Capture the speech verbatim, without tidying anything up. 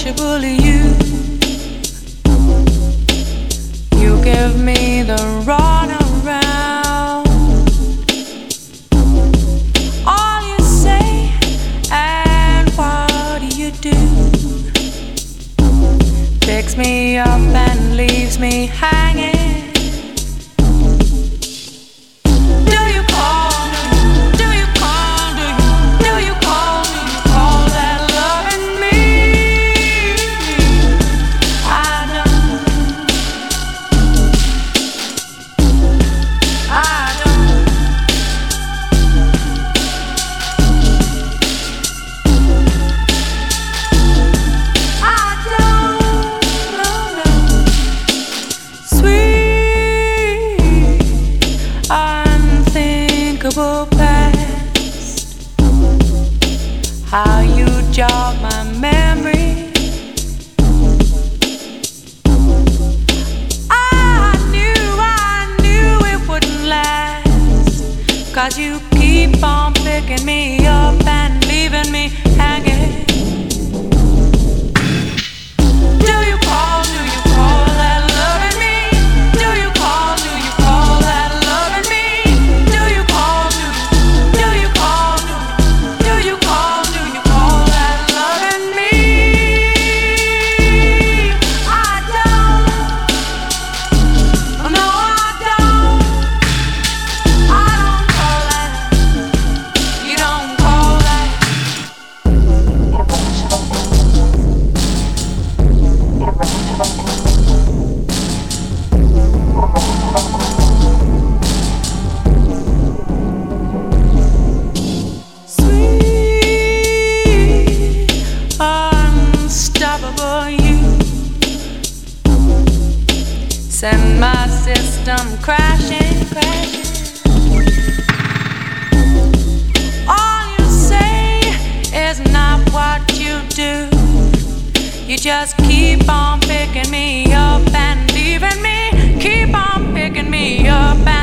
untouchable you. You give me the runaround. All you say and what you do picks me up and leaves me hanging. Past, how you jog my memory. I knew, I knew it wouldn't last, 'cause you keep on picking me up and leaving me hanging. Do you call, do you call that loving me? Do you call, do you call that loving me? Do you call, do you Do you call, do you call, do you call that loving me? I don't, no I don't, I don't call that, you don't call that. Unstoppable you send my system crashing, crashing. All you say is not what you do. You just keep on picking me up and leaving me. Keep on picking me up and